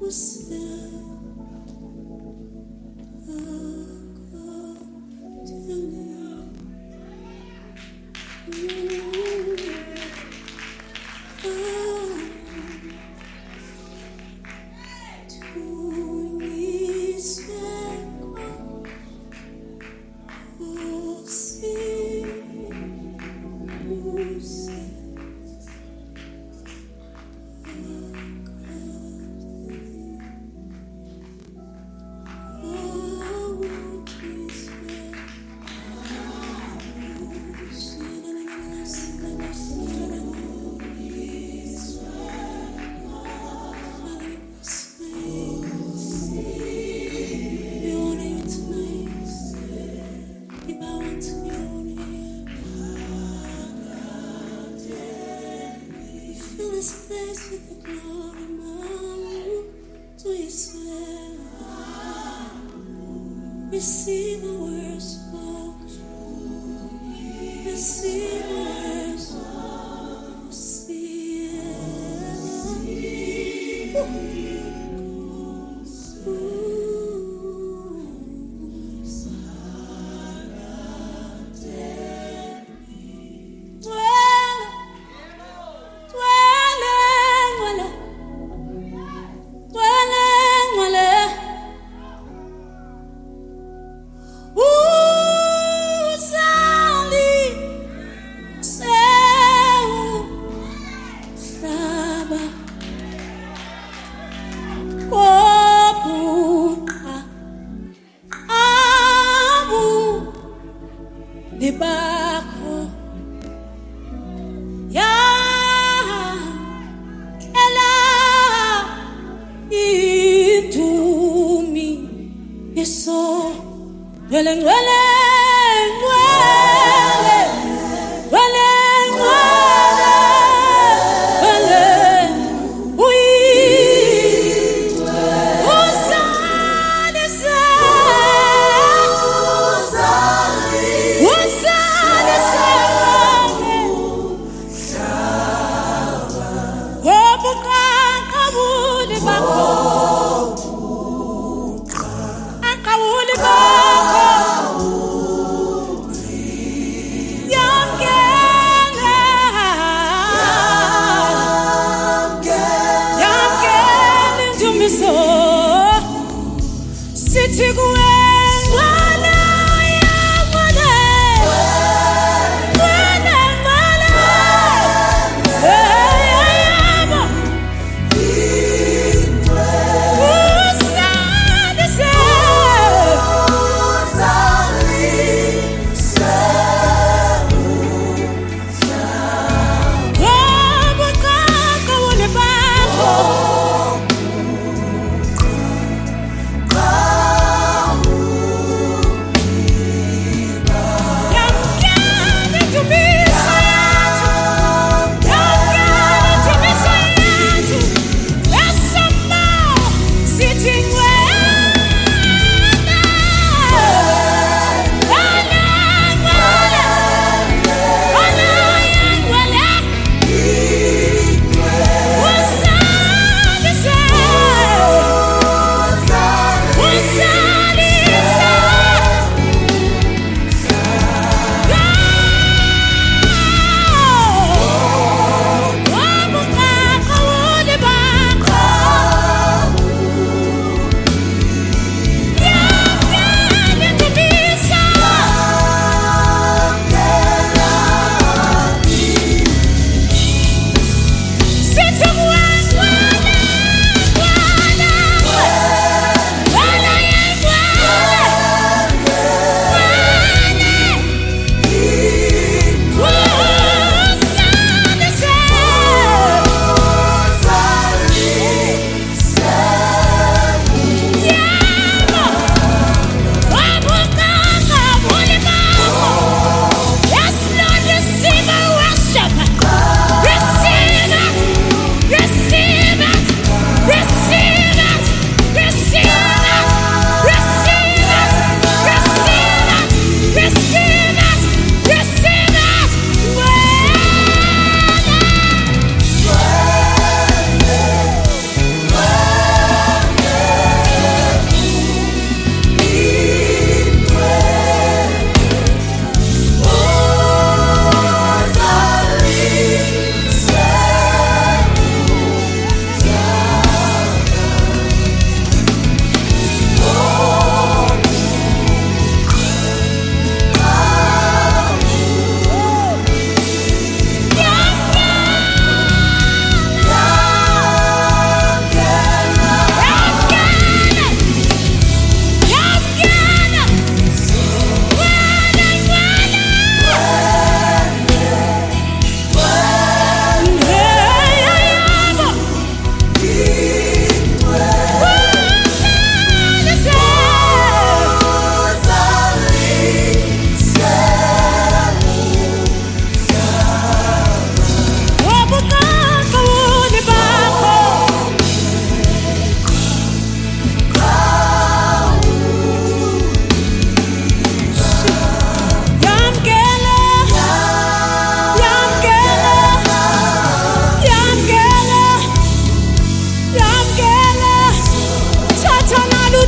Receive our worship, receive our worship, debajo ya ela itumi yeso wele wele wele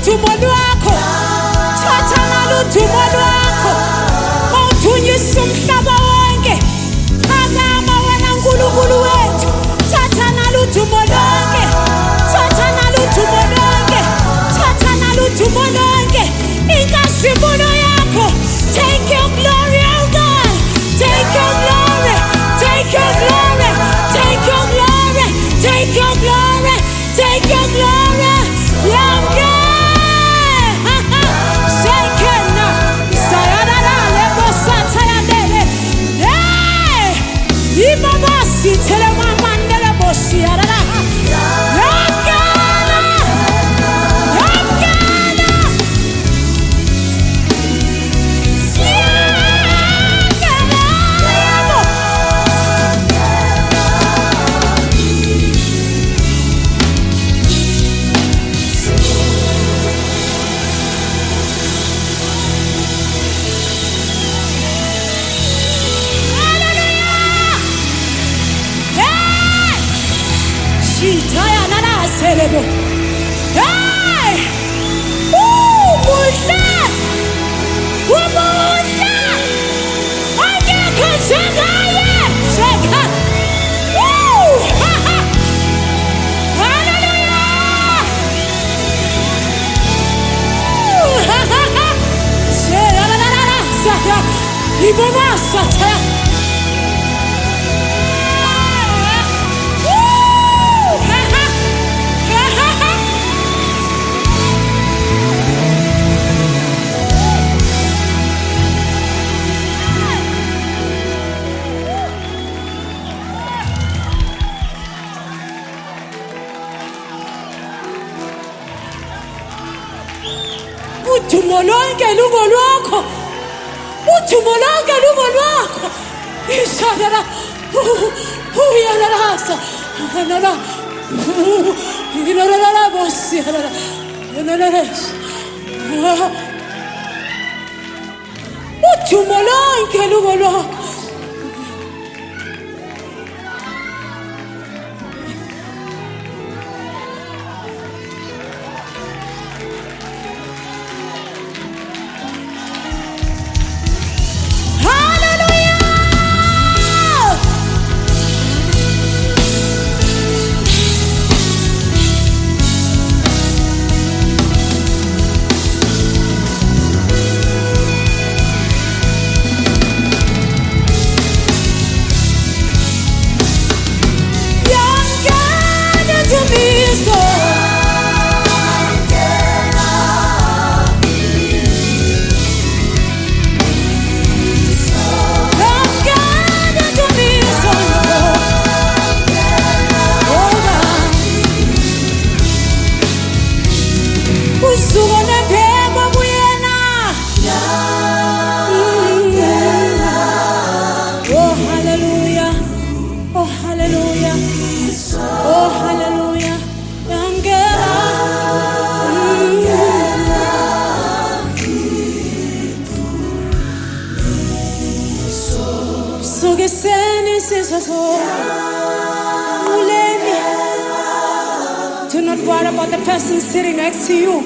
udumo lwakho, thatha nalo udumo lwakho. Mawudunyisa umhlaba wonke, phakama wena Nkulunkulu wethu. Thatha nalo udumo lonke, thatha nalo udumo lonke, thatha nalo udumo lonke. Inkazimulo yakho, take your glory, oh God. Take your glory, take your glory, take your glory, take your glory, take your glory. Yeah, Shekena, Sayadara, Lebo Satayandele. Hey, Ibaba Sitele Mamandele Boshiara. Yamgana, Yamgana. Hey! Muhle! Umuhle! Angekho njengaye! Sheka! Hallelujah! Sheka! Iboma Sataya! Udumo lonke lungolwakho, udumo lonke lungolwakho. Ishadala, uyalalasa, nala, ilalala bosi, nala, udumo lonke lungolwakho. Do not worry about the person sitting next to you.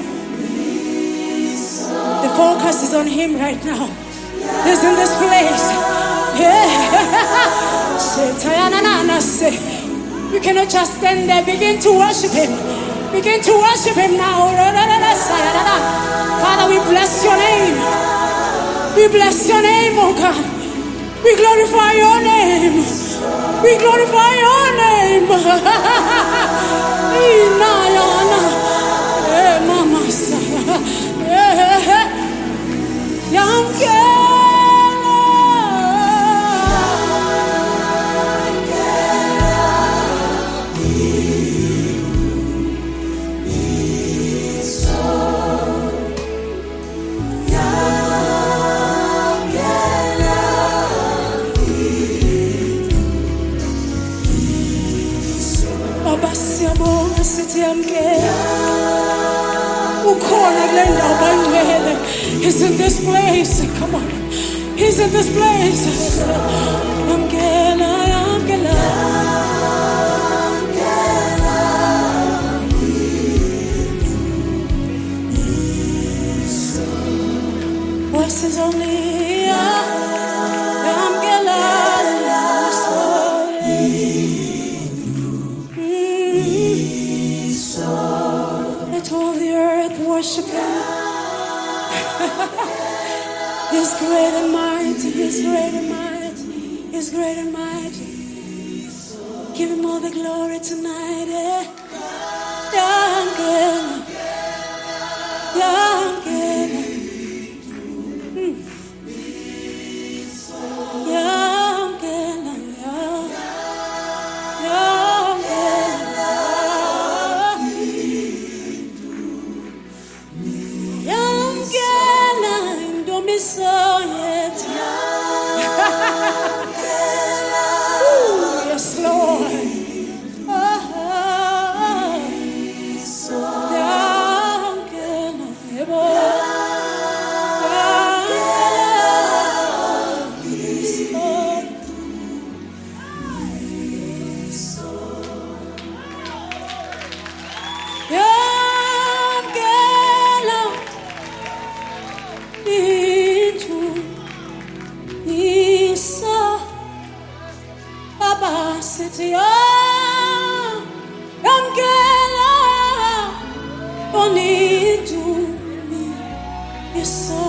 The focus is on him right now. He's in this place. You cannot just stand there. Begin to worship him. Begin to worship him now. Father, we bless your name. We bless your name, oh God. We glorify your name. We glorify your name. Mama, He's in this place. Come on. He's in this place. worship him. He's great and mighty. He's great and mighty. He's great and mighty. Give him all the glory tonight. Yangena. Yangena. Yangena. Yangena. Indomisoyet. Yes, Lord. City, Yamgela, Bonitu, Yeso,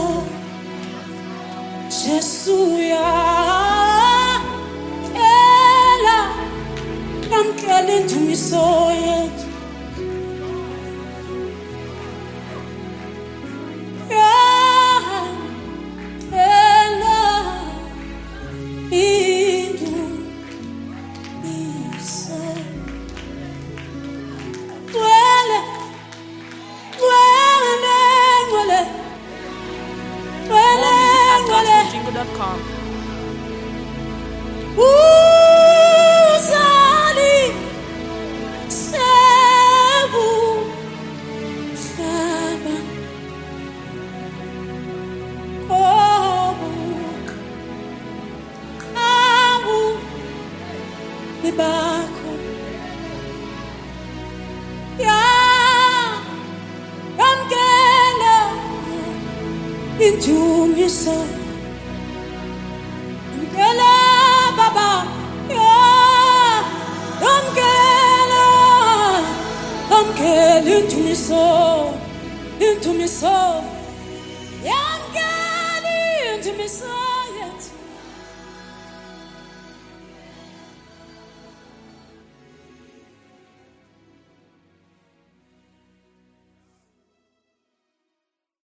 Jesuya, Ela, Yamgela into me so yet. Jingle.com. Uzali sebu shaba kobu kabu libako ya yamgela into me so. Baba, yeah, I'm getting into me so, yeah, I'm getting into me so.